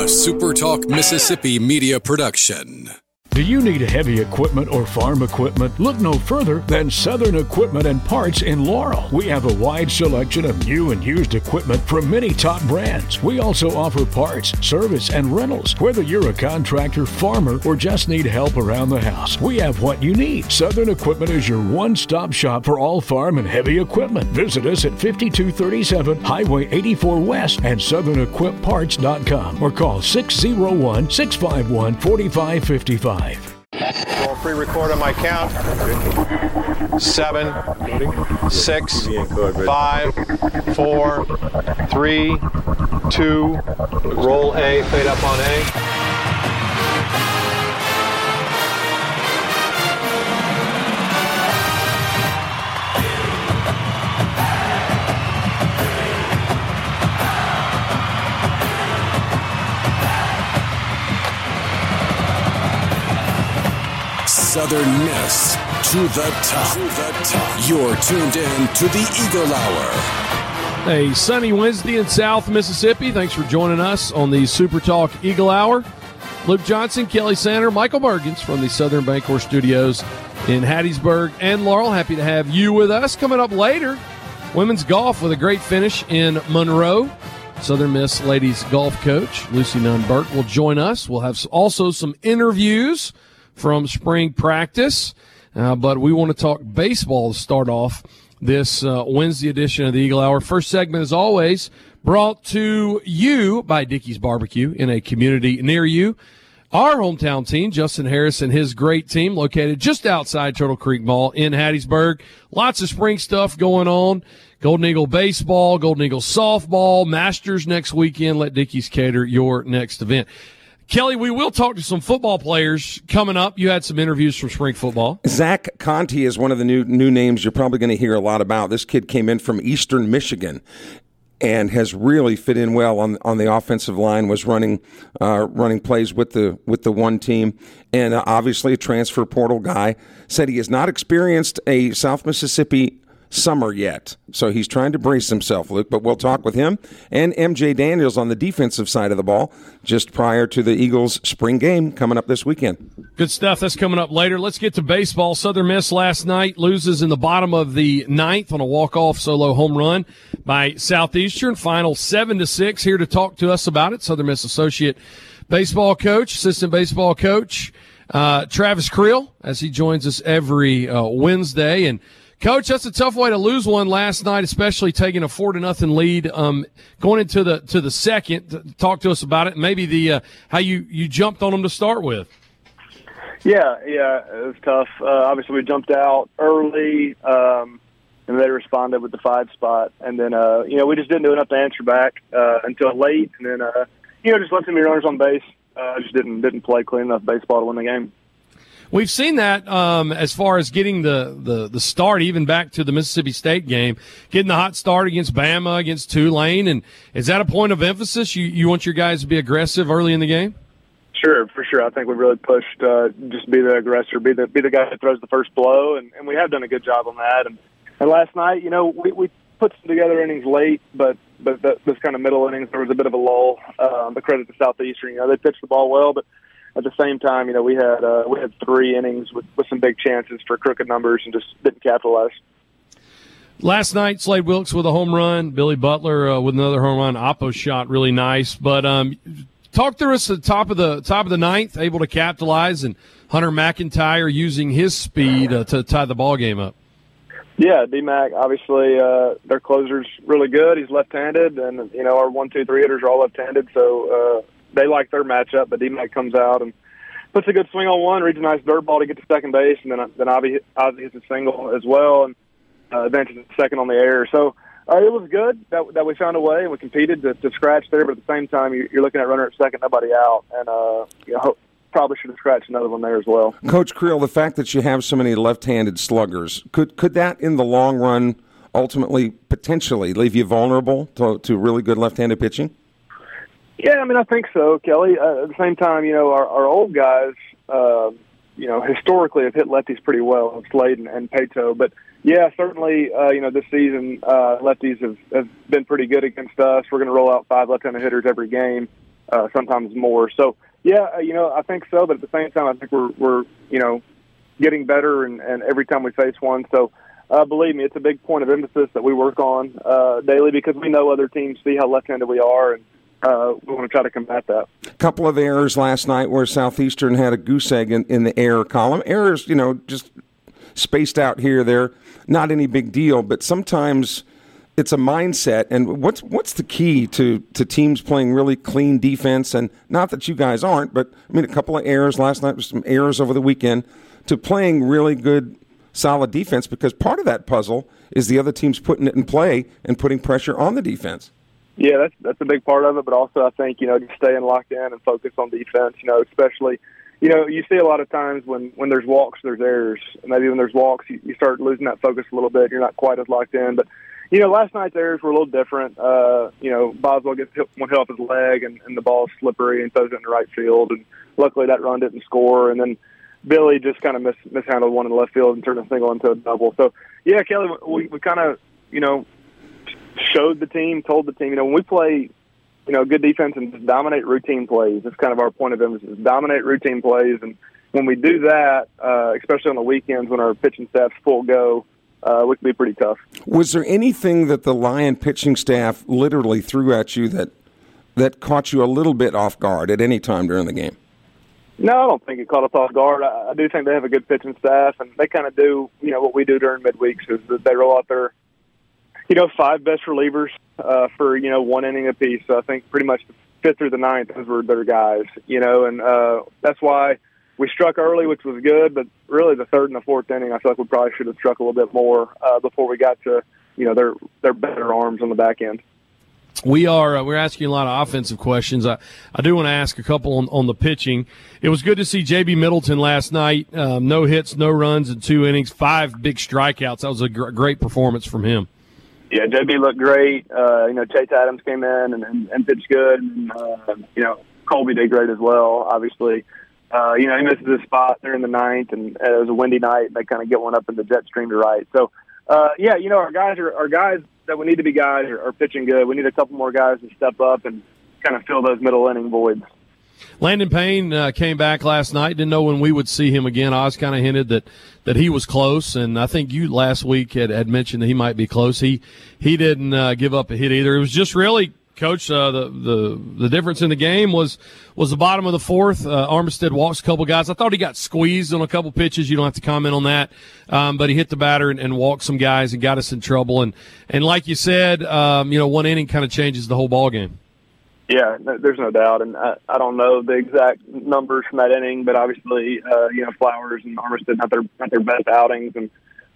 a SuperTalk Mississippi media production. Do you need heavy equipment or farm equipment? Look no further than Southern Equipment and Parts in Laurel. We have a wide selection of new and used equipment from many top brands. We also offer parts, service, and rentals. Whether you're a contractor, farmer, or just need help around the house, we have what you need. Southern Equipment is your one-stop shop for all farm and heavy equipment. Visit us at 5237 Highway 84 West and SouthernEquipParts.com or call 601-651-4555. I'll pre-record on my count. 7, 6, 5, 4, 3, 2. Roll A, fade up on A. Southern Miss to the top. You're tuned in to the Eagle Hour. A sunny Wednesday in South Mississippi. Thanks for joining us on the Super Talk Eagle Hour. Luke Johnson, Kelly Sander, Michael Bergens from the Southern Bancorp Studios in Hattiesburg and Laurel. Happy to have you with us. Coming up later, women's golf with a great finish in Monroe. Southern Miss ladies golf coach Lucy Nunn-Burke will join us. We'll have also some interviews from spring practice, but we want to talk baseball to start off this Wednesday edition of the Eagle Hour. First segment, as always, brought to you by Dickey's Barbecue in a community near you. Our hometown team, Justin Harris and his great team, located just outside Turtle Creek Mall in Hattiesburg. Lots of spring stuff going on. Golden Eagle baseball, Golden Eagle softball, Masters next weekend. Let Dickey's cater your next event. Kelly, we will talk to some football players coming up. You had some interviews from spring football. Zach Conti is one of the new names you're probably going to hear a lot about. This kid came in from Eastern Michigan and has really fit in well on the offensive line, was running plays with the one team, and obviously a transfer portal guy. Said he has not experienced a South Mississippi summer yet, so he's trying to brace himself, Luke, but we'll talk with him and MJ Daniels on the defensive side of the ball just prior to the Eagles spring game coming up this weekend. Good stuff. That's coming up later. Let's get to baseball. Southern Miss last night loses in the bottom of the ninth on a walk-off solo home run by Southeastern. Final 7-6. Here to talk to us about it, Southern Miss associate baseball coach, assistant baseball coach, Travis Creel, as he joins us every Wednesday. And Coach, that's a tough way to lose one last night, especially taking a 4-0 lead. Going into the second, talk to us about it. And maybe the how you jumped on them to start with. Yeah, it was tough. Obviously, we jumped out early, and they responded with the 5 spot, and then we just didn't do enough to answer back until late, and then just let too many runners on base. Just didn't play clean enough baseball to win the game. We've seen that as far as getting the start, even back to the Mississippi State game, getting the hot start against Bama, against Tulane. And is that a point of emphasis? You want your guys to be aggressive early in the game? Sure, for sure. I think we've really pushed just be the aggressor, be the guy that throws the first blow, and we have done a good job on that. And last night, we put some together innings late, but this kind of middle innings, there was a bit of a lull. But credit to Southeastern, they pitched the ball well, but at the same time, we had 3 innings with some big chances for crooked numbers and just didn't capitalize. Last night, Slade Wilkes with a home run, Billy Butler with another home run. Oppo shot really nice. But talk to us at the top of the ninth, able to capitalize, and Hunter McIntyre using his speed to tie the ball game up. Yeah, D-Mac, obviously, their closer's really good. He's left-handed, and our 1, 2, 3 hitters are all left-handed, so they like their matchup, but D-Mac comes out and puts a good swing on one, reads a nice dirt ball to get to second base, and then Ozzie hits a single as well and advances second on the air. So it was good that we found a way and we competed to scratch there, but at the same time, you're looking at runner at second, nobody out, and probably should have scratched another one there as well. Coach Creel, the fact that you have so many left-handed sluggers, could that in the long run ultimately potentially leave you vulnerable to really good left-handed pitching? Yeah, I think so, Kelly. At the same time, our old guys, historically have hit lefties pretty well, Slade and Pato. But, yeah, certainly, this season lefties have been pretty good against us. We're going to roll out 5 left-handed hitters every game. sometimes more. So, yeah, I think so. But at the same time, I think we're getting better and every time we face one. So, believe me, it's a big point of emphasis that we work on daily because we know other teams see how left-handed we are, and we want to try to combat that. A couple of errors last night where Southeastern had a goose egg in the error column. Errors, just spaced out here, there, not any big deal, but sometimes it's a mindset. And what's the key to teams playing really clean defense? And not that you guys aren't, but a couple of errors last night, some errors over the weekend, to playing really good, solid defense, because part of that puzzle is the other team's putting it in play and putting pressure on the defense. Yeah, that's a big part of it, but also I think, just staying locked in and focus on defense, especially, you see a lot of times when there's walks, there's errors. Maybe when there's walks, you start losing that focus a little bit. You're not quite as locked in. But, last night's errors were a little different. Boswell gets one hit off his leg, and the ball's slippery and throws it in the right field. And luckily that run didn't score. And then Billy just kind of mishandled one in the left field and turned a single into a double. So, yeah, Kelly, we kind of, showed the team, told the team, when we play, good defense and just dominate routine plays, it's kind of our point of emphasis, dominate routine plays. And when we do that, especially on the weekends when our pitching staff's full go, we can be pretty tough. Was there anything that the Lion pitching staff literally threw at you that caught you a little bit off guard at any time during the game? No, I don't think it caught us off guard. I do think they have a good pitching staff, and they kind of do, what we do during midweeks is that they roll out their 5 best relievers for, 1 inning apiece. So I think pretty much the 5th through the 9th, those were their guys, and that's why we struck early, which was good, but really the 3rd and the 4th inning, I feel like we probably should have struck a little bit more before we got to, their better arms on the back end. We're asking a lot of offensive questions. I do want to ask a couple on the pitching. It was good to see J.B. Middleton last night. No hits, no runs in 2 innings, 5 big strikeouts. That was a great performance from him. Yeah, JB looked great. Chase Adams came in and pitched good. And, Colby did great as well, obviously. He misses his spot there in the 9th, and it was a windy night, and they kind of get one up in the jet stream to right. So, our guys that we need to be guys are pitching good. We need a couple more guys to step up and kind of fill those middle inning voids. Landon Payne came back last night. Didn't know when we would see him again. Oz kind of hinted that he was close, and I think you last week had mentioned that he might be close. He didn't give up a hit either. It was just really, Coach, the difference in the game was the bottom of the 4th. Armistead walks a couple guys. I thought he got squeezed on a couple pitches. You don't have to comment on that, but he hit the batter and walked some guys and got us in trouble. And like you said, 1 inning kind of changes the whole ball game. Yeah, there's no doubt, and I don't know the exact numbers from that inning, but obviously, Flowers and Armistead not their best outings, and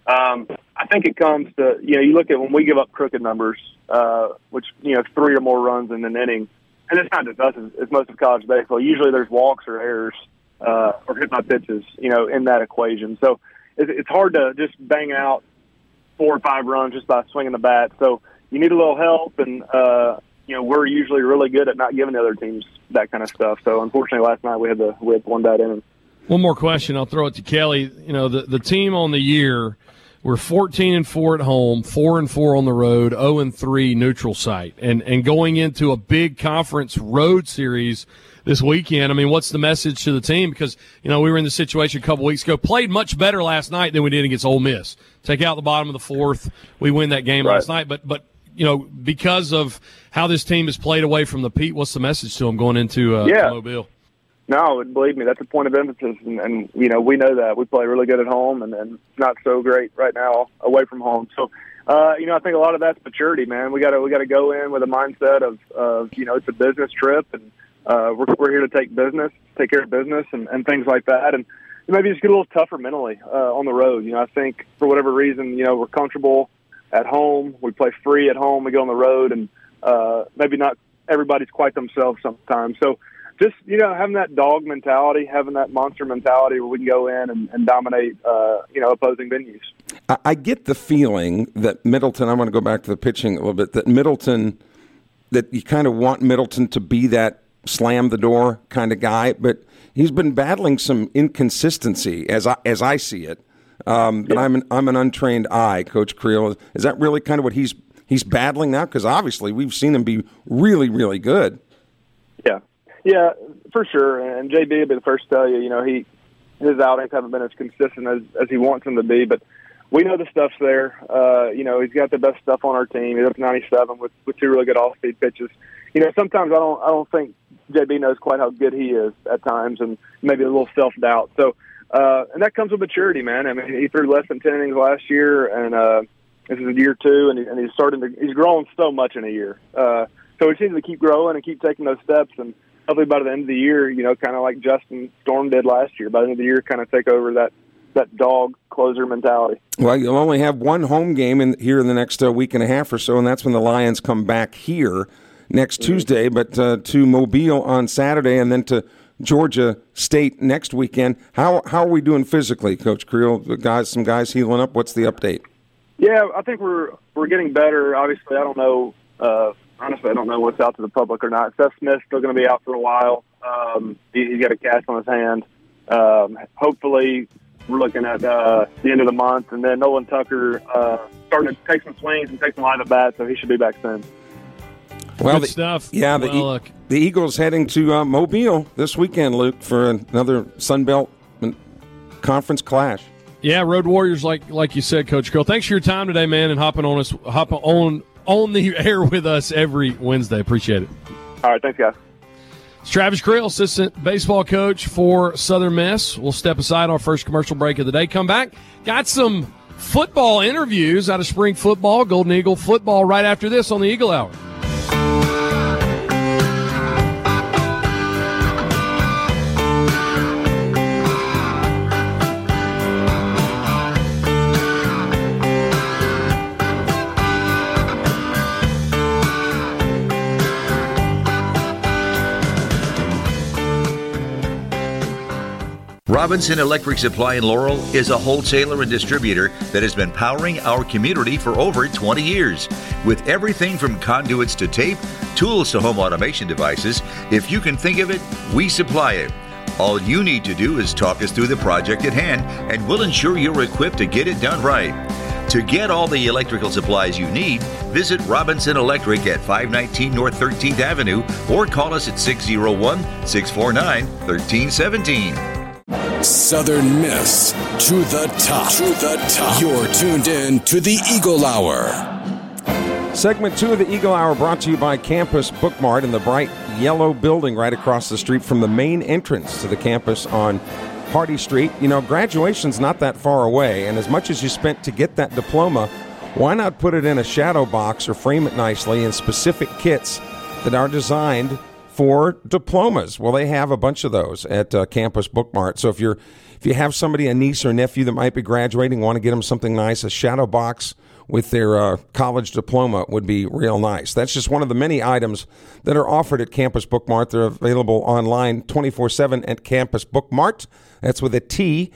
I think it comes to you look at when we give up crooked numbers, which 3 or more runs in an inning, and it's not just us; it's most of college baseball. Usually, there's walks or errors or hit by pitches, in that equation. So it's hard to just bang out 4 or 5 runs just by swinging the bat. So you need a little help, and we're usually really good at not giving the other teams that kind of stuff. So, unfortunately, last night we had 1 bad inning. One more question. I'll throw it to Kelly. The team on the year, we're 14-4 at home, 4-4 on the road, 0-3 neutral site. And going into a big conference road series this weekend, what's the message to the team? Because, we were in the situation a couple weeks ago, played much better last night than we did against Ole Miss. Take out the bottom of the 4th, we win that game last night. But because of how this team has played away from the Pete, what's the message to them going into Mobile? No, believe me, that's a point of emphasis, and we know that. We play really good at home and not so great right now away from home. So, I think a lot of that's maturity, man. We got to go in with a mindset of it's a business trip, and we're here to take care of business, and things like that, and maybe just get a little tougher mentally on the road. I think for whatever reason, we're comfortable at home. We play free at home. We go on the road, and maybe not everybody's quite themselves sometimes. So just, having that dog mentality, having that monster mentality where we can go in and dominate, opposing venues. I get the feeling that Middleton, I want to go back to the pitching a little bit, that you kind of want Middleton to be that slam the door kind of guy, but he's been battling some inconsistency as I see it. But I'm an untrained eye, Coach Creel. Is that really kind of what he's battling now? Because obviously we've seen him be really, really good. Yeah. Yeah, for sure. And JB will be the first to tell you, his outings haven't been as consistent as he wants them to be, but we know the stuff's there. He's got the best stuff on our team. He's up to 97 with two really good off-speed pitches. Sometimes I don't think JB knows quite how good he is at times, and maybe a little self-doubt. So, and that comes with maturity, man. I mean, he threw less than 10 innings last year, and this is year 2, and he's grown so much in a year. So he seems to keep growing and keep taking those steps, and hopefully by the end of the year, kind of like Justin Storm did last year, by the end of the year, kind of take over that dog closer mentality. Well, you'll only have one home game here in the next week and a half or so, and that's when the Lions come back here next Tuesday, but to Mobile on Saturday, and then to Georgia State next weekend. How are we doing physically, Coach Creel? Some guys healing up. What's the update? Yeah, I think we're getting better. Obviously, I don't know. Honestly, I don't know what's out to the public or not. Seth Smith's still going to be out for a while. He's got a cast on his hand. Hopefully, we're looking at the end of the month, and then Nolan Tucker starting to take some swings and take some live at bat, so he should be back soon. Well, good stuff. Yeah, the Eagles heading to Mobile this weekend, Luke, for another Sun Belt Conference clash. Yeah, Road Warriors, like you said, Coach Creel. Thanks for your time today, man, and hopping on the air with us every Wednesday. Appreciate it. All right, thanks, guys. It's Travis Creel, assistant baseball coach for Southern Miss. We'll step aside our first commercial break of the day. Come back. Got some football interviews out of spring football, Golden Eagle football, right after this on the Eagle Hour. Robinson Electric Supply in Laurel is a wholesaler and distributor that has been powering our community for over 20 years. With everything from conduits to tape, tools to home automation devices, if you can think of it, we supply it. All you need to do is talk us through the project at hand, and we'll ensure you're equipped to get it done right. To get all the electrical supplies you need, visit Robinson Electric at 519 North 13th Avenue or call us at 601-649-1317. Southern Miss to the top. To the top. You're tuned in to the Eagle Hour. Segment 2 of the Eagle Hour brought to you by Campus Bookmart in the bright yellow building right across the street from the main entrance to the campus on Hardy Street. Graduation's not that far away, and as much as you spent to get that diploma, why not put it in a shadow box or frame it nicely in specific kits that are designed for diplomas? Well, they have a bunch of those at Campus Bookmart. So if you have somebody, a niece or nephew that might be graduating, want to get them something nice, a shadow box with their college diploma would be real nice. That's just one of the many items that are offered at Campus Bookmart. They're available online 24/7 at Campus Bookmart. That's with a T,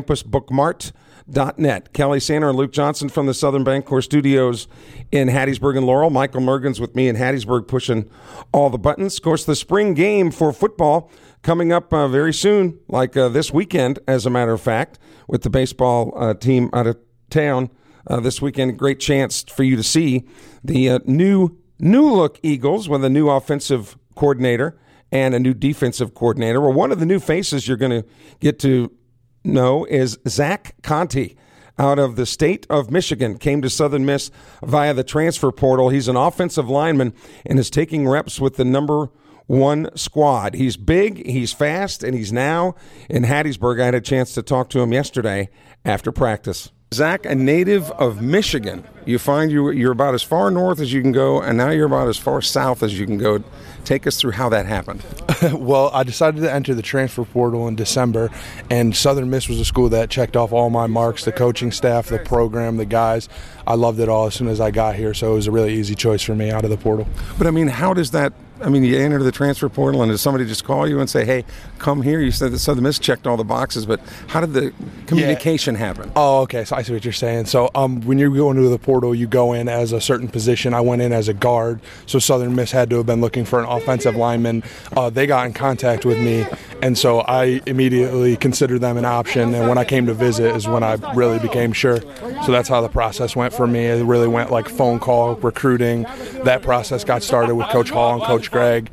campusbookmart.net. Kelly Sander and Luke Johnson from the Southern Bancorp Studios in Hattiesburg and Laurel. Michael Mergens with me in Hattiesburg pushing all the buttons. Of course, the spring game for football coming up very soon, like this weekend, as a matter of fact, with the baseball team out of town this weekend. Great chance for you to see the new look Eagles with a new offensive coordinator and a new defensive coordinator. Well, one of the new faces you're going to get to know is Zach Conte out of the state of Michigan. Came to Southern Miss via the transfer portal. He's an offensive lineman and is taking reps with the number 1 squad. He's big, he's fast, and he's now in Hattiesburg. I had a chance to talk to him yesterday after practice. Zach, a native of Michigan. You find you're about as far north as you can go, and now you're about as far south as you can go. Take us through how that happened. Well, I decided to enter the transfer portal in December, and Southern Miss was a school that checked off all my marks, the coaching staff, the program, the guys. I loved it all as soon as I got here, so it was a really easy choice for me out of the portal. But, how does that – you enter the transfer portal, and does somebody just call you and say, hey, come here? You said that Southern Miss checked all the boxes, but how did the communication happen? Oh, okay, so I see what you're saying. So when you go into the portal, you go in as a certain position. I went in as a guard, so Southern Miss had to have been looking for an offensive lineman. They got in contact with me, and so I immediately considered them an option, and when I came to visit is when I really became sure. So that's how the process went for me. It really went like phone call, recruiting. That process got started with Coach Hall and Coach Greg,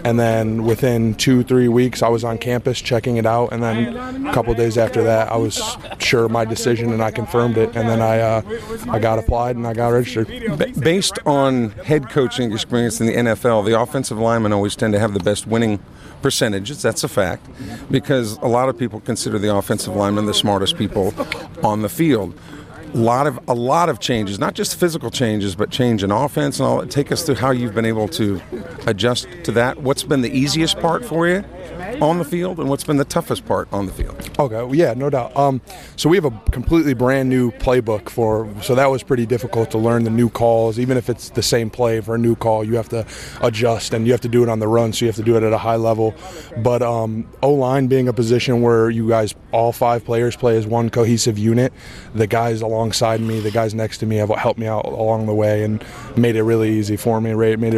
And then within 2-3 weeks, I was on campus checking it out. And then a couple of days after that, I was sure of my decision and I confirmed it. And then I got applied and I got registered. Based on head coaching experience in the NFL, the offensive linemen always tend to have the best winning percentages. That's a fact, because a lot of people consider the offensive linemen the smartest people on the field. A lot of changes, not just physical changes, but change in offense and all. Take us through how you've been able to adjust to that. What's been the easiest part for you on the field, and what's been the toughest part on the field? Okay, well, yeah, no doubt. So we have a completely brand new playbook so that was pretty difficult to learn the new calls. Even if it's the same play for a new call, you have to adjust, and you have to do it on the run, so you have to do it at a high level. But O-line being a position where you guys, all 5 players play as one cohesive unit, the guys alongside me, the guys next to me have helped me out along the way and made it really easy for me,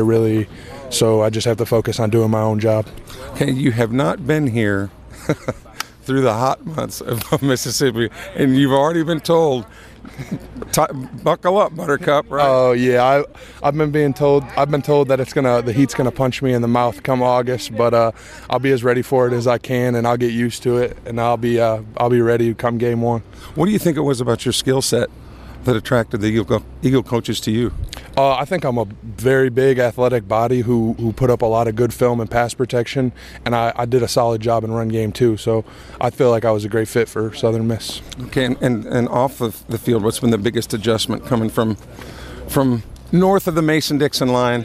so I just have to focus on doing my own job. Okay, you have not been here through the hot months of Mississippi, and you've already been told, buckle up, Buttercup, right? Oh yeah, I've been told that the heat's gonna punch me in the mouth come August, but I'll be as ready for it as I can, and I'll get used to it, and I'll be ready come game 1. What do you think it was about your skill set that attracted the Eagle coaches to you? I think I'm a very big athletic body who put up a lot of good film and pass protection, and I did a solid job in run game too, so I feel like I was a great fit for Southern Miss. Okay, and off of the field, what's been the biggest adjustment coming from north of the Mason-Dixon line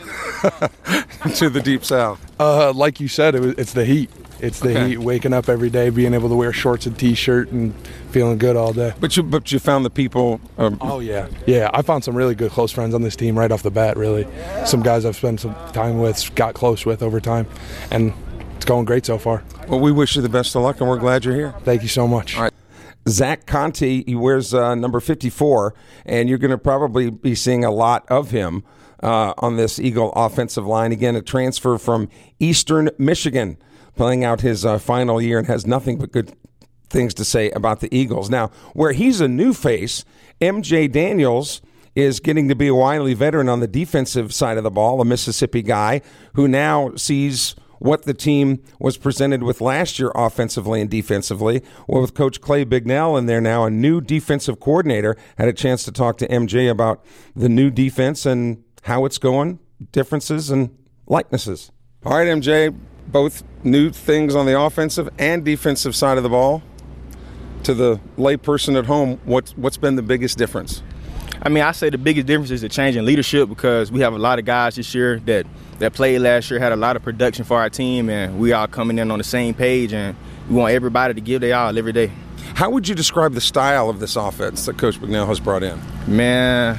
to the Deep South? Like you said, it's the heat. It's the heat, waking up every day, being able to wear shorts and T-shirt and feeling good all day. But you found the people. Oh, yeah. Yeah, I found some really good close friends on this team right off the bat, really. Some guys I've spent some time with, got close with over time, and it's going great so far. Well, we wish you the best of luck, and we're glad you're here. Thank you so much. All right. Zach Conte, he wears number 54, and you're going to probably be seeing a lot of him on this Eagle offensive line. Again, a transfer from Eastern Michigan, playing out his final year and has nothing but good things to say about the Eagles. Now, where he's a new face, MJ Daniels is getting to be a wily veteran on the defensive side of the ball, a Mississippi guy who now sees what the team was presented with last year offensively and defensively. Well, with Coach Clay Bignell in there now, a new defensive coordinator, had a chance to talk to MJ about the new defense and how it's going, differences and likenesses. All right, MJ, both new things on the offensive and defensive side of the ball. To the layperson at home, what's been the biggest difference? I mean, I say the biggest difference is the change in leadership, because we have a lot of guys this year that played last year, had a lot of production for our team, and we all coming in on the same page, and we want everybody to give their all every day. How would you describe the style of this offense that Coach Bignell has brought in? Man,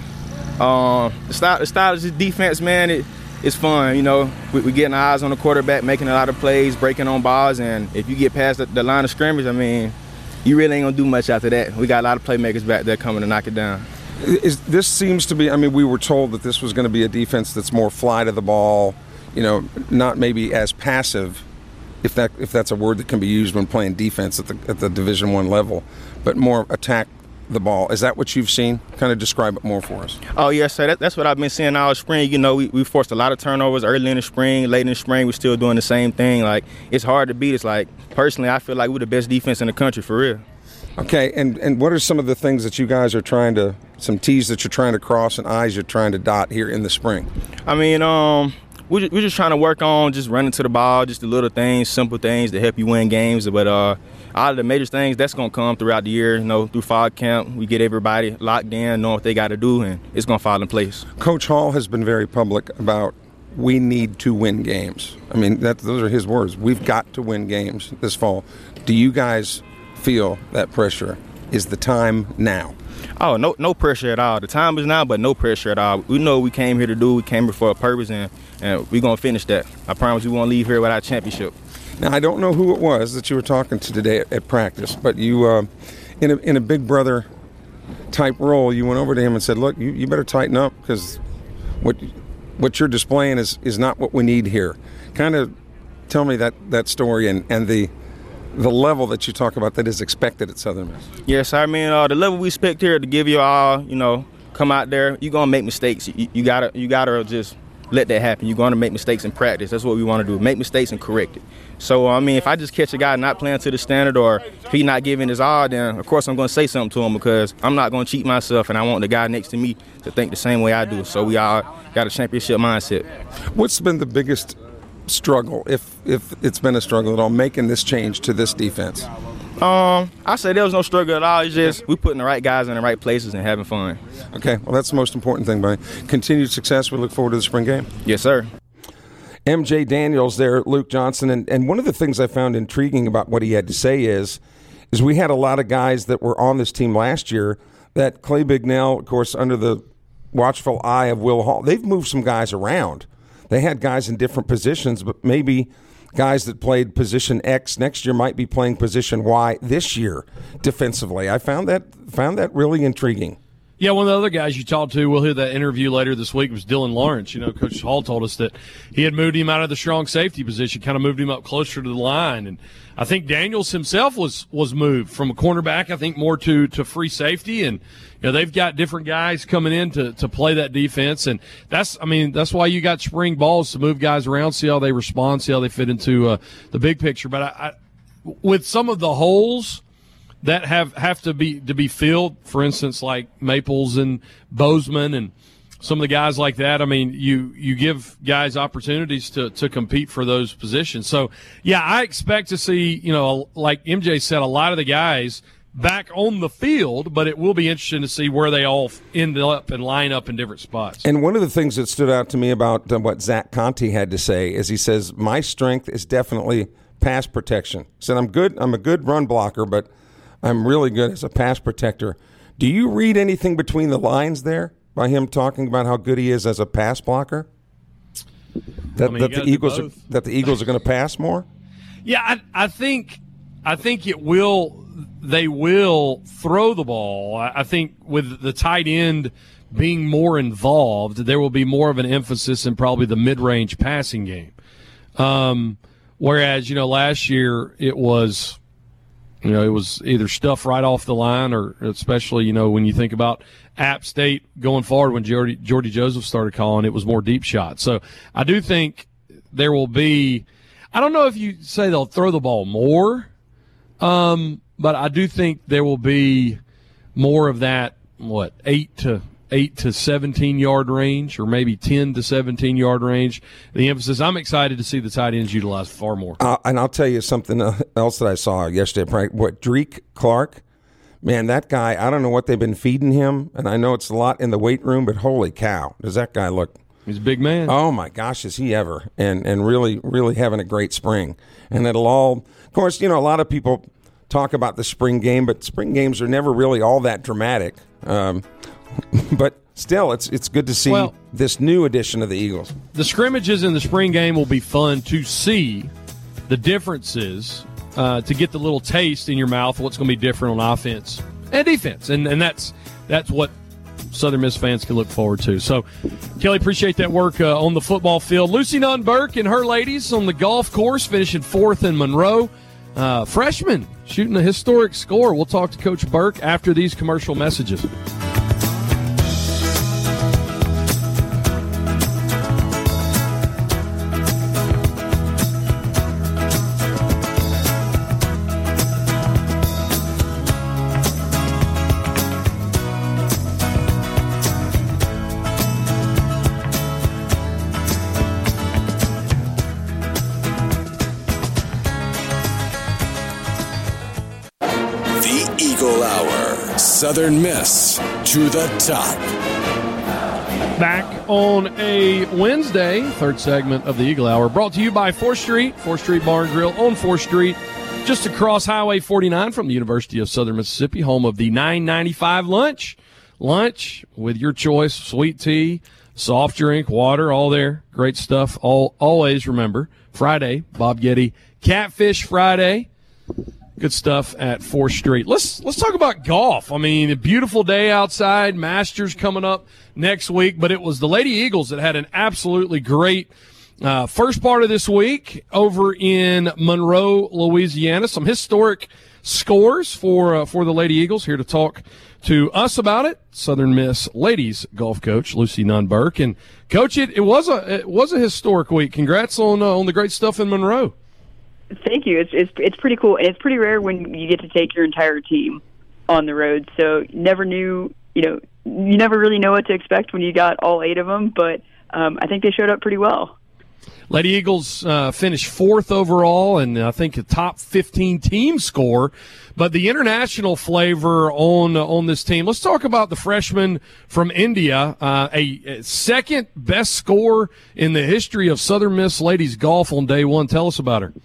the style of this defense, man, it's fun. You know, we getting our eyes on the quarterback, making a lot of plays, breaking on balls, and if you get past the line of scrimmage, I mean, you really ain't going to do much after that. We got a lot of playmakers back there coming to knock it down. This seems to be, I mean, we were told that this was going to be a defense that's more fly to the ball, you know, not maybe as passive, if that's a word that can be used when playing defense at the Division I level, but more attack the ball. Is that what you've seen? Kind of describe it more for us. Oh, yes, sir. That's what I've been seeing all spring. You know, we forced a lot of turnovers early in the spring, late in the spring. We're still doing the same thing. Like, it's hard to beat. It's like, personally, I feel like we're the best defense in the country, for real. Okay, and what are some of the things that you guys are trying to, some T's that you're trying to cross and I's you're trying to dot here in the spring? I mean, we're just trying to work on just running to the ball, just the little things, simple things that help you win games. But all of the major things, that's going to come throughout the year. You know, through fall camp, we get everybody locked in, know what they got to do, and it's going to fall in place. Coach Hall has been very public about we need to win games. I mean, those are his words. We've got to win games this fall. Do you guys feel that pressure? Is the time now? Oh, no pressure at all. The time is now, but no pressure at all. We know what we came here to do. We came here for a purpose, and we're going to finish that. I promise we won't leave here without a championship. Now, I don't know who it was that you were talking to today at practice, but you, in a big brother type role, you went over to him and said, look, you better tighten up, because what you're displaying is not what we need here. Kind of tell me that story and the level that you talk about that is expected at Southern Miss. Yes, I mean, the level we expect here to give you all, you know, come out there. You're going to make mistakes. You gotta just let that happen. You're going to make mistakes in practice. That's what we want to do, make mistakes and correct it. So, I mean, if I just catch a guy not playing to the standard or if he not giving his all, then, of course, I'm going to say something to him because I'm not going to cheat myself, and I want the guy next to me to think the same way I do. So we all got a championship mindset. What's been the biggest struggle, if it's been a struggle at all, making this change to this defense? I say there was no struggle at all. It's just we putting the right guys in the right places and having fun. Okay, well, that's the most important thing, buddy. Continued success. We look forward to the spring game. Yes, sir. MJ Daniels there, Luke Johnson. And one of the things I found intriguing about what he had to say is we had a lot of guys that were on this team last year that Clay Bignell, of course, under the watchful eye of Will Hall, they've moved some guys around. They had guys in different positions, but maybe guys that played position X next year might be playing position Y this year defensively. I found that really intriguing. Yeah, one of the other guys you talked to, we'll hear that interview later this week, was Dylan Lawrence. You know, Coach Hall told us that he had moved him out of the strong safety position, kind of moved him up closer to the line. And I think Daniels himself was moved from a cornerback, I think, more to free safety. And, you know, they've got different guys coming in to play that defense. And that's why you got spring balls, to move guys around, see how they respond, see how they fit into the big picture. But I with some of the holes that have to be filled, for instance, like Maples and Bozeman and some of the guys like that, I mean, you give guys opportunities to compete for those positions. So, yeah, I expect to see, you know, like MJ said, a lot of the guys back on the field, but it will be interesting to see where they all end up and line up in different spots. And one of the things that stood out to me about what Zach Conte had to say is he says, my strength is definitely pass protection. He said, I'm a good run blocker, but I'm really good as a pass protector. Do you read anything between the lines there by him talking about how good he is as a pass blocker? That the Eagles are going to pass more? Yeah, I think it will. They will throw the ball. I think with the tight end being more involved, there will be more of an emphasis in probably the mid-range passing game. Whereas, you know, last year it was either stuff right off the line, or especially, you know, when you think about App State going forward when Jordy Joseph started calling, it was more deep shots. So I do think there will be – I don't know if you say they'll throw the ball more, but I do think there will be more of that, 8 to 17-yard range, or maybe 10 to 17-yard range. The emphasis, I'm excited to see the tight ends utilized far more. And I'll tell you something else that I saw yesterday. Drake Clark, man, that guy, I don't know what they've been feeding him, and I know it's a lot in the weight room, but holy cow, does that guy look – he's a big man. Oh, my gosh, is he ever. And really, really having a great spring. And it'll all – of course, you know, a lot of people talk about the spring game, but spring games are never really all that dramatic. But still, it's good to see this new edition of the Eagles. The scrimmages in the spring game will be fun to see the differences, to get the little taste in your mouth of what's going to be different on offense and defense. And that's what Southern Miss fans can look forward to. So, Kelly, appreciate that work on the football field. Lucy Nunn Burke and her ladies on the golf course, finishing 4th in Monroe. Freshman shooting a historic score. We'll talk to Coach Burke after these commercial messages. Southern Miss to the top. Back on a Wednesday, third segment of the Eagle Hour, brought to you by 4th Street Bar and Grill on 4th Street, just across Highway 49 from the University of Southern Mississippi, home of the $9.95 lunch. Lunch with your choice, sweet tea, soft drink, water, all there. Great stuff. Always remember, Friday, Bob Getty, Catfish Friday. Good stuff at 4th Street. Let's talk about golf. I mean, a beautiful day outside. Masters coming up next week, but it was the Lady Eagles that had an absolutely great first part of this week over in Monroe, Louisiana. Some historic scores for the Lady Eagles. Here to talk to us about it, Southern Miss ladies golf coach Lucy Nunn Burke. And Coach, it was a historic week. Congrats on the great stuff in Monroe. Thank you. It's pretty cool, and it's pretty rare when you get to take your entire team on the road. So you never really know what to expect when you got all 8 of them, but I think they showed up pretty well. Lady Eagles finished 4th overall, and I think a top 15 team score. But the international flavor on this team. Let's talk about the freshman from India, a second best score in the history of Southern Miss ladies golf on day one. Tell us about her.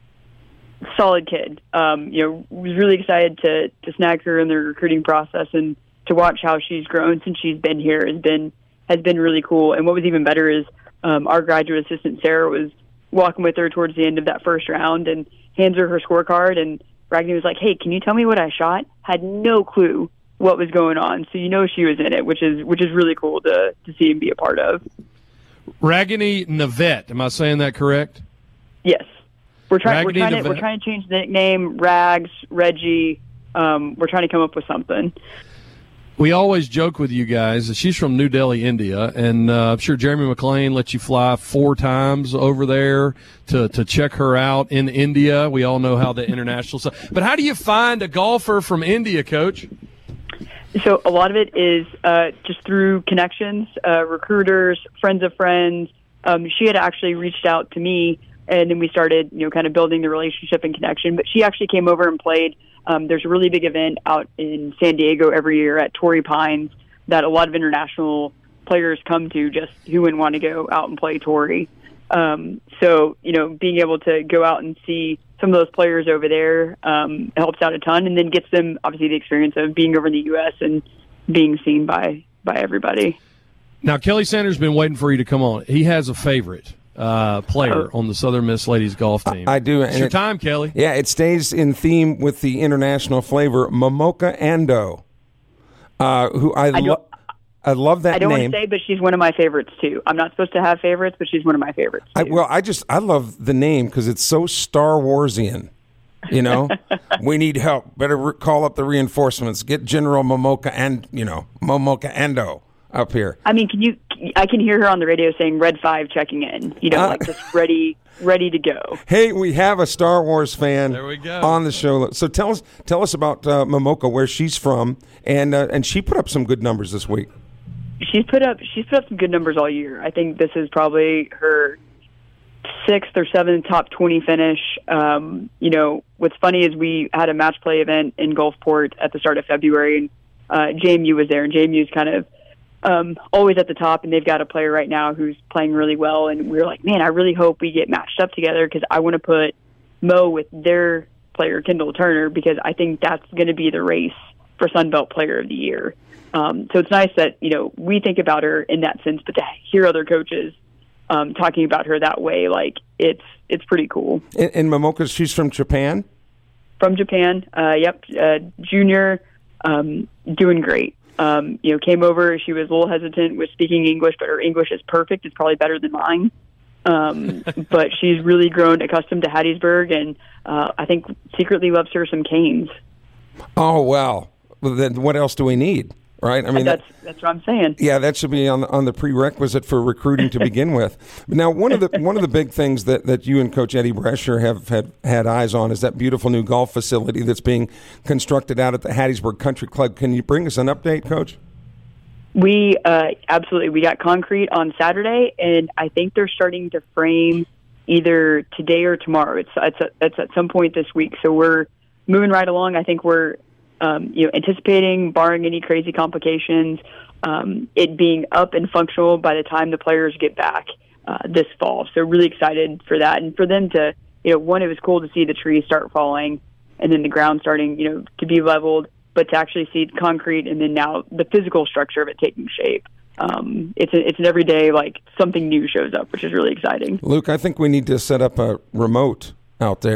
Solid kid. Was really excited to snag her in the recruiting process, and to watch how she's grown since she's been here has been really cool. And what was even better is our graduate assistant Sarah was walking with her towards the end of that first round and hands her scorecard, and Ragni was like, "Hey, can you tell me what I shot?" Had no clue what was going on, so she was in it, which is really cool to see and be a part of. Ragini Navet, am I saying that correct? Yes. We're trying to change the nickname. Rags, Reggie. We're trying to come up with something. We always joke with you guys that she's from New Delhi, India, and I'm sure Jeremy McLean let you fly 4 times over there to check her out in India. We all know how the international stuff. But how do you find a golfer from India, Coach? So a lot of it is just through connections, recruiters, friends of friends. She had actually reached out to me, and then we started, kind of building the relationship and connection. But she actually came over and played. There's a really big event out in San Diego every year at Torrey Pines that a lot of international players come to just who wouldn't want to go out and play Torrey. So, being able to go out and see some of those players over there helps out a ton, and then gets them, obviously, the experience of being over in the U.S. and being seen by everybody. Now, Kelly Sanders has been waiting for you to come on. He has a favorite player on the Southern Miss ladies golf team. I do. It's your time, Kelly. Yeah, it stays in theme with the international flavor. Momoka Ando, who I love that name. I don't want to say, but she's one of my favorites too. I'm not supposed to have favorites, but she's one of my favorites too. I love the name because it's so Star Warsian. We need help. Better call up the reinforcements. Get General Momoka and Momoka Ando up here. I mean, I can hear her on the radio saying Red 5 checking in, just ready to go. Hey, we have a Star Wars fan there we go. On the show. So tell us about Momoka, where she's from, and she put up some good numbers this week. She's put up some good numbers all year. I think this is probably her 6th or 7th top 20 finish. What's funny is we had a match play event in Gulfport at the start of February, and JMU was there, and JMU's kind of always at the top, and they've got a player right now who's playing really well, and we were like, man, I really hope we get matched up together because I want to put Mo with their player, Kendall Turner, because I think that's going to be the race for Sunbelt Player of the Year. So it's nice that, we think about her in that sense, but to hear other coaches talking about her that way, it's pretty cool. And Momoka, she's from Japan? From Japan, yep. Junior, doing great. Came over. She was a little hesitant with speaking English, but her English is perfect. It's probably better than mine. But she's really grown accustomed to Hattiesburg, and I think secretly loves her some Canes. Oh, well, then what else do we need? Right? I mean, that's what I'm saying. Yeah, that should be on the prerequisite for recruiting to begin with. Now, one of the big things that you and Coach Eddie Brescher have had eyes on is that beautiful new golf facility that's being constructed out at the Hattiesburg Country Club. Can you bring us an update, Coach? We absolutely. We got concrete on Saturday, and I think they're starting to frame either today or tomorrow. It's at some point this week. So we're moving right along. I think we're anticipating, barring any crazy complications, it being up and functional by the time the players get back this fall. So really excited for that. And for them to, one, it was cool to see the trees start falling and then the ground starting, to be leveled, but to actually see concrete and then now the physical structure of it taking shape. It's an everyday, something new shows up, which is really exciting. Luke, I think we need to set up a remote out there,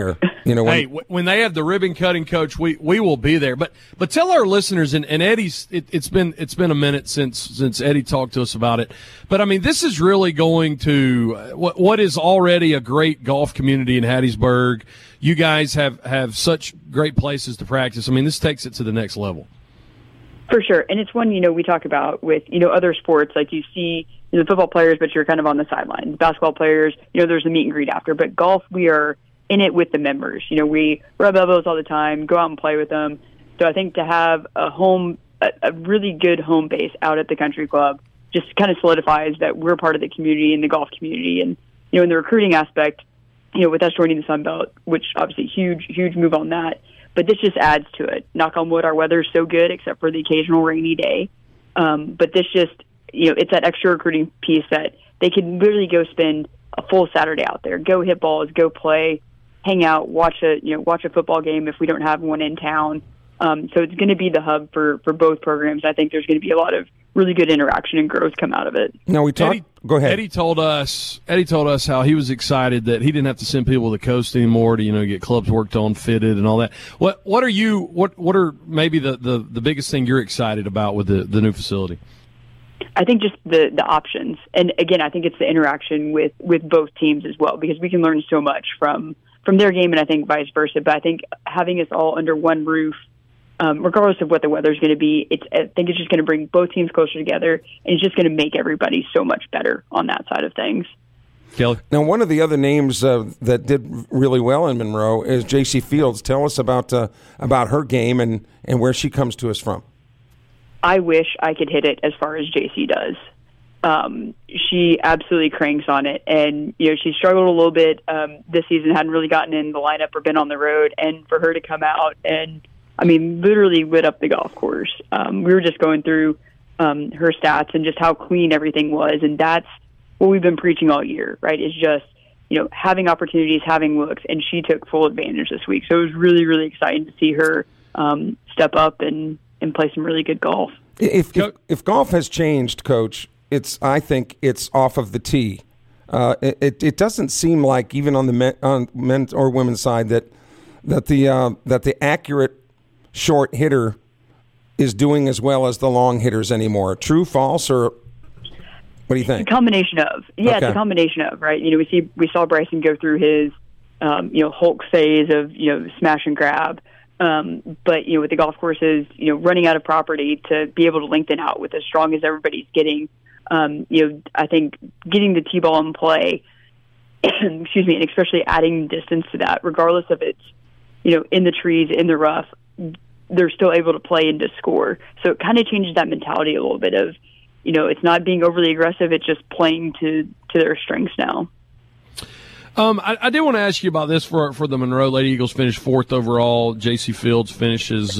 When they have the ribbon cutting, Coach, we will be there. But tell our listeners, and Eddie's, it's been a minute since Eddie talked to us about it. But I mean, this is really going to what is already a great golf community in Hattiesburg. You guys have such great places to practice. I mean, this takes it to the next level. For sure. And it's one, we talk about with, other sports, like you see the football players, but you're kind of on the sidelines. Basketball players, there's a meet and greet after. But golf, we are in it with the members. We rub elbows all the time, go out and play with them. So I think to have a really good home base out at the country club just kind of solidifies that we're part of the community and the golf community. And, in the recruiting aspect, with us joining the Sun Belt, which obviously huge move on that. But this just adds to it. Knock on wood, our weather is so good, except for the occasional rainy day. But this just, it's that extra recruiting piece that they can literally go spend a full Saturday out there, go hit balls, go play, hang out, watch a football game if we don't have one in town. So it's going to be the hub for both programs. I think there's going to be a lot of really good interaction and growth come out of it. Now go ahead. Eddie told us how he was excited that he didn't have to send people to the coast anymore to get clubs worked on, fitted, and all that. What are maybe the biggest thing you're excited about with the new facility? I think just the options, and again, I think it's the interaction with both teams as well, because we can learn so much from their game, and I think vice versa. But I think having us all under one roof, regardless of what the weather is going to be, I think it's just going to bring both teams closer together, and it's just going to make everybody so much better on that side of things. Kelly? Now, one of the other names that did really well in Monroe is J.C. Fields. Tell us about her game and where she comes to us from. I wish I could hit it as far as J.C. does. She absolutely cranks on it, and she struggled a little bit this season, hadn't really gotten in the lineup or been on the road, and for her to come out and literally lit up the golf course. We were just going through her stats and just how clean everything was, and that's what we've been preaching all year, right? Is just having opportunities, having looks, and she took full advantage this week. So it was really, really exciting to see her step up and play some really good golf. If golf has changed, Coach, I think it's off of the tee. It doesn't seem like even on the men's or women's side that the accurate short hitter is doing as well as the long hitters anymore. True, false, or what do you think? It's a combination of. Yeah, okay. It's a combination of, right? We saw Bryson go through his Hulk phase of smash and grab. But with the golf courses, running out of property to be able to lengthen out with as strong as everybody's getting, I think getting the T-ball in play, excuse me, and especially adding distance to that, regardless of it's, in the trees, in the rough, they're still able to play and to score. So it kind of changes that mentality a little bit of, it's not being overly aggressive, it's just playing to their strengths now. I did want to ask you about this for the Monroe Lady Eagles finished 4th overall. J.C. Fields finishes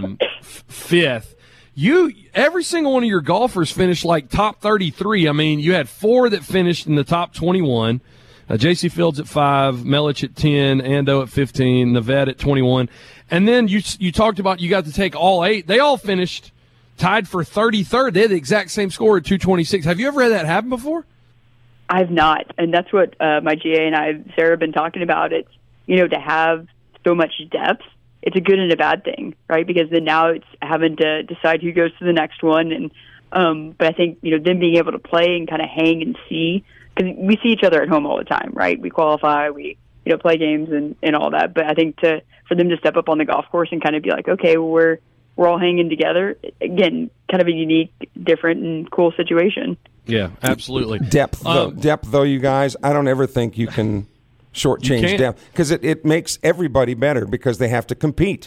5th. Every single one of your golfers finished like top 33. You had 4 that finished in the top 21. J.C. Fields at 5, Melich at 10, Ando at 15, Navette at 21. And then you talked about you got to take all 8. They all finished tied for 33rd. They had the exact same score at 226. Have you ever had that happen before? I've not, and that's what my GA and Sarah have been talking about. It's, to have so much depth, it's a good and a bad thing, right? Because then now it's having to decide who goes to the next one. And but I think, them being able to play and kind of hang and see, because we see each other at home all the time, right? We qualify, we play games and all that. But I think for them to step up on the golf course and kind of be like, okay, well, we're all hanging together. Again, kind of a unique, different, and cool situation. Yeah, absolutely. Depth, though, you guys, I don't ever think you can shortchange depth, because it makes everybody better because they have to compete,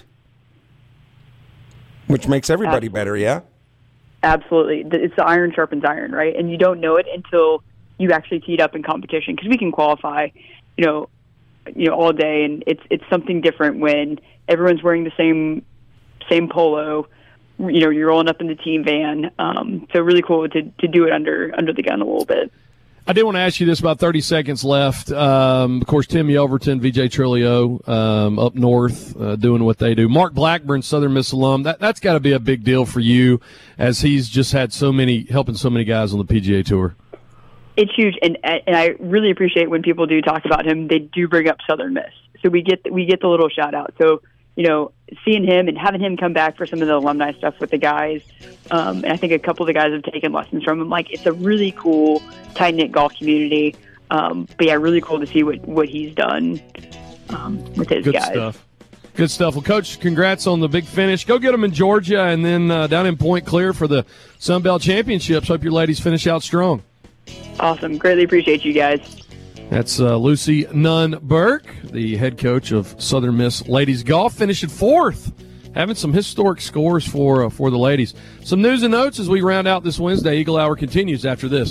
which makes everybody better, yeah? Absolutely. It's the iron sharpens iron, right? And you don't know it until you actually tee it up in competition, because we can qualify, all day, and it's something different when everyone's wearing the same polo. You're rolling up in the team van. So really cool to do it under the gun a little bit. I did want to ask you this, about 30 seconds left. Of course, Tim Yelverton, VJ Trilio, up north, doing what they do. Mark Blackburn, Southern Miss alum. That's got to be a big deal for you, as he's just had helping so many guys on the PGA Tour. It's huge, and I really appreciate when people do talk about him, they do bring up Southern Miss. So we get the little shout out. So, seeing him and having him come back for some of the alumni stuff with the guys, and I think a couple of the guys have taken lessons from him. Like, it's a really cool, tight-knit golf community. But yeah, really cool to see what he's done with his guys. Good stuff. Well, Coach, congrats on the big finish. Go get them in Georgia and then down in Point Clear for the Sun Belt Championships. Hope your ladies finish out strong. Awesome. Greatly appreciate you guys. That's Lucy Nunn Burke, the head coach of Southern Miss Ladies Golf, finishing 4th. Having some historic scores for the ladies. Some news and notes as we round out this Wednesday. Eagle Hour continues after this.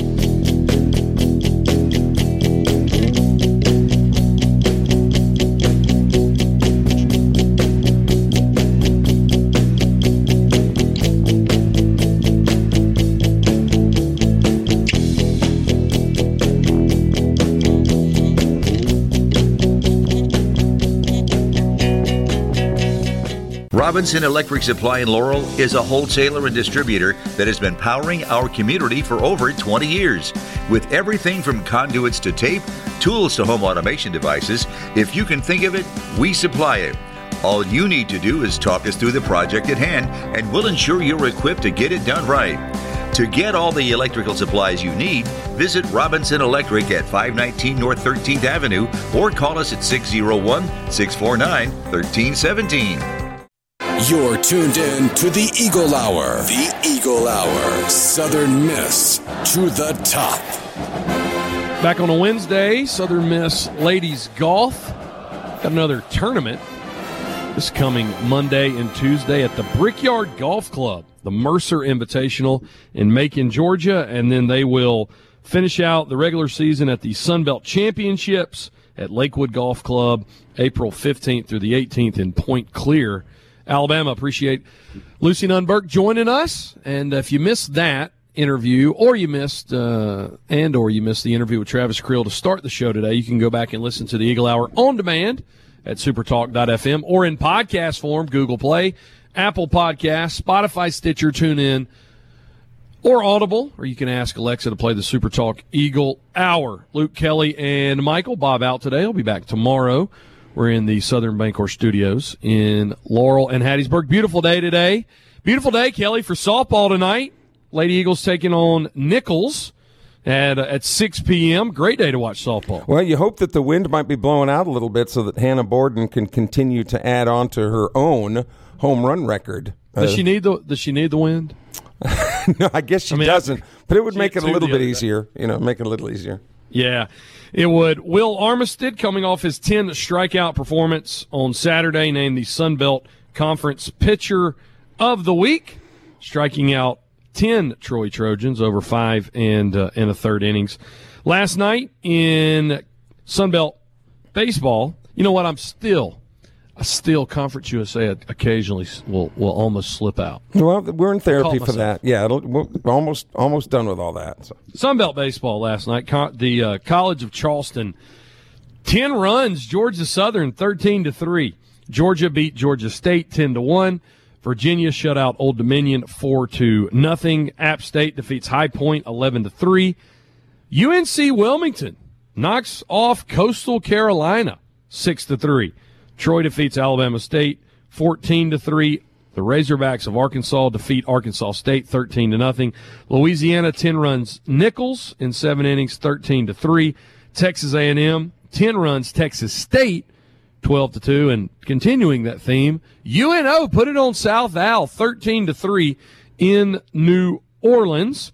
Robinson Electric Supply in Laurel is a wholesaler and distributor that has been powering our community for over 20 years. With everything from conduits to tape, tools to home automation devices, if you can think of it, we supply it. All you need to do is talk us through the project at hand, and we'll ensure you're equipped to get it done right. To get all the electrical supplies you need, visit Robinson Electric at 519 North 13th Avenue or call us at 601-649-1317. You're tuned in to the Eagle Hour. The Eagle Hour. Southern Miss to the top. Back on a Wednesday, Southern Miss Ladies Golf. Got another tournament this coming Monday and Tuesday at the Brickyard Golf Club, the Mercer Invitational in Macon, Georgia. And then they will finish out the regular season at the Sun Belt Championships at Lakewood Golf Club, April 15th through the 18th in Point Clear, Alabama. Appreciate Lucy Nunn Burke joining us. And if you missed that interview or you missed the interview with Travis Creel to start the show today, you can go back and listen to the Eagle Hour on demand at supertalk.fm or in podcast form, Google Play, Apple Podcasts, Spotify, Stitcher, TuneIn, or Audible, or you can ask Alexa to play the SuperTalk Eagle Hour. Luke Kelly and Michael Bob out today. I'll be back tomorrow. We're in the Southern Bancorp Studios in Laurel and Hattiesburg. Beautiful day today. Beautiful day, Kelly, for softball tonight. Lady Eagles taking on Nichols at 6 p.m. Great day to watch softball. Well, you hope that the wind might be blowing out a little bit so that Hannah Borden can continue to add on to her own home run record. Does she need the wind? No, I guess she doesn't. But it would make it a little bit easier. Make it a little easier. Yeah, it would. Will Armistead, coming off his 10 strikeout performance on Saturday, named the Sun Belt Conference Pitcher of the Week, striking out 10 Troy Trojans over 5 and a third innings. Last night in Sun Belt baseball, you know what? I still Conference USA occasionally will almost slip out. Well, we're in therapy for that. Yeah, we're almost done with all that. So. Sunbelt baseball last night. The College of Charleston, 10 runs. Georgia Southern 13-3. Georgia beat Georgia State 10-1. Virginia shut out Old Dominion 4-0. App State defeats High Point 11-3. UNC Wilmington knocks off Coastal Carolina 6-3. Troy defeats Alabama State 14-3. The Razorbacks of Arkansas defeat Arkansas State 13-0. Louisiana 10 runs Nichols in 7 innings 13-3. Texas A&M 10 runs Texas State 12-2. And continuing that theme, UNO put it on South Al 13-3 in New Orleans.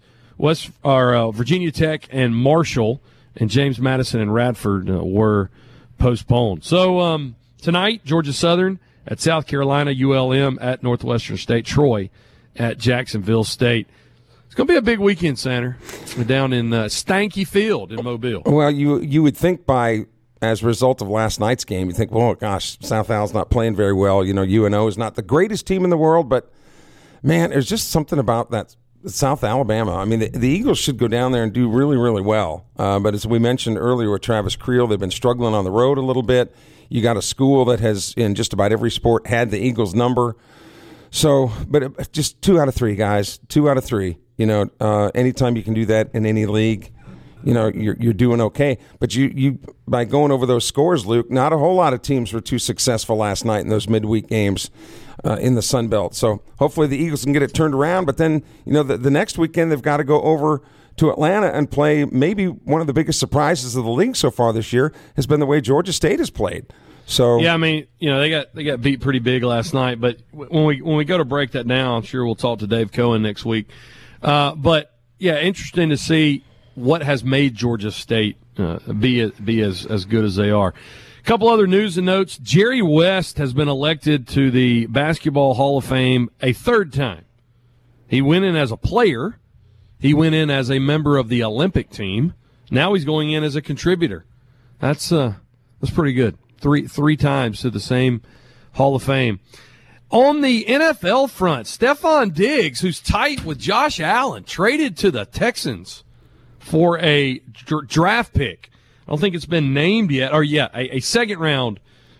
Virginia Tech and Marshall and James Madison and Radford were postponed. So tonight, Georgia Southern at South Carolina, ULM at Northwestern State, Troy at Jacksonville State. It's going to be a big weekend, Sander, down in Stanky Field in Mobile. Well, you would think as a result of last night's game, you think, well, gosh, South Al's not playing very well. UNO is not the greatest team in the world, but, man, there's just something about that South Alabama. I mean, the Eagles should go down there and do really, really well. But as we mentioned earlier with Travis Creel, they've been struggling on the road a little bit. You got a school that has, in just about every sport, had the Eagles number. So, just 2 out of 3, guys. 2 out of 3. Anytime you can do that in any league, you're doing okay. But you by going over those scores, Luke, not a whole lot of teams were too successful last night in those midweek games in the Sun Belt. So hopefully the Eagles can get it turned around. But then, the next weekend they've got to go over to Atlanta and play maybe one of the biggest surprises of the league so far this year has been the way Georgia State has played. So yeah, I mean, they got beat pretty big last night. But when we go to break that down, I'm sure we'll talk to Dave Cohen next week. But yeah, interesting to see what has made Georgia State be as good as they are. A couple other news and notes. Jerry West has been elected to the Basketball Hall of Fame a third time. He went in as a player. He went in as a member of the Olympic team. Now he's going in as a contributor. That's pretty good. Three times to the same Hall of Fame. On the NFL front, Stephon Diggs, who's tight with Josh Allen, traded to the Texans for a draft pick. I don't think it's been named yet. A second-round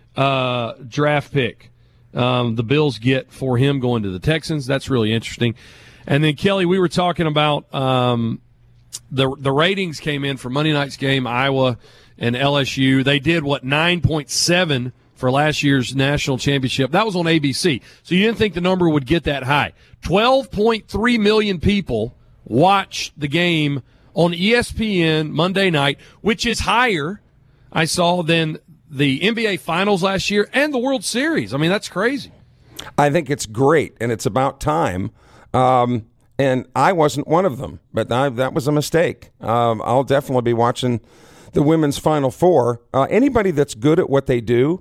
draft pick the Bills get for him going to the Texans. That's really interesting. And then, Kelly, we were talking about the ratings came in for Monday night's game, Iowa and LSU. They did, 9.7 for last year's national championship. That was on ABC. So you didn't think the number would get that high. 12.3 million people watched the game on ESPN Monday night, which is higher, I saw, than the NBA Finals last year and the World Series. I mean, that's crazy. I think it's great, and it's about time. And I wasn't one of them, but that was a mistake. I'll definitely be watching the women's Final Four. Anybody that's good at what they do,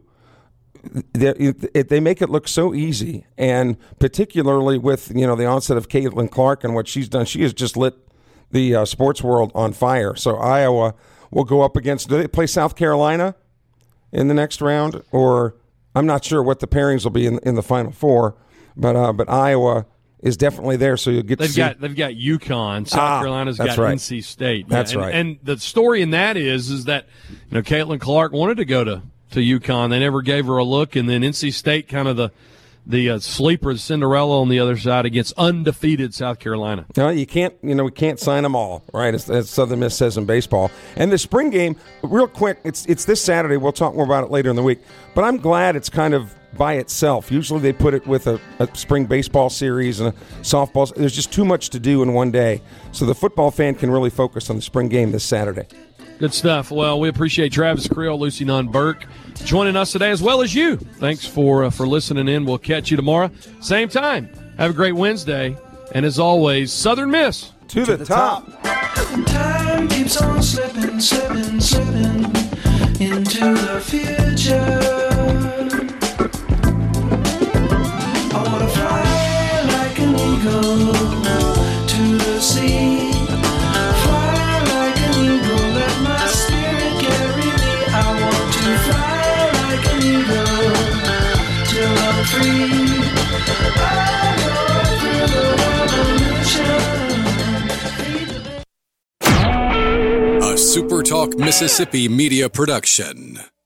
they make it look so easy, and particularly with the onset of Caitlin Clark and what she's done, she has just lit the sports world on fire. So Iowa will go up against. Do they play South Carolina in the next round, or I'm not sure what the pairings will be in the Final Four, but Iowa is definitely there, so you'll get to see. They've got UConn. South Carolina's got right. NC State. That's right. And the story in that is that Caitlin Clark wanted to go to UConn. They never gave her a look, and then NC State kind of the sleeper, Cinderella on the other side against undefeated South Carolina. No, you can't. We can't sign them all, right? As Southern Miss says in baseball. And the spring game, real quick, it's this Saturday. We'll talk more about it later in the week. But I'm glad it's kind of by itself. Usually they put it with a spring baseball series and a softball. There's just too much to do in one day. So the football fan can really focus on the spring game this Saturday. Good stuff. Well, we appreciate Travis Creel, Lucy Nunn Burke joining us today, as well as you. Thanks for listening in. We'll catch you tomorrow, same time. Have a great Wednesday. And as always, Southern Miss to the top. Time keeps on slipping, slipping, slipping into the future. I want to fly like an eagle to the sea. Fly like an eagle, let my spirit carry me. I want to fly like an eagle till I'm free. I go through the revolution. A SuperTalk Mississippi media production.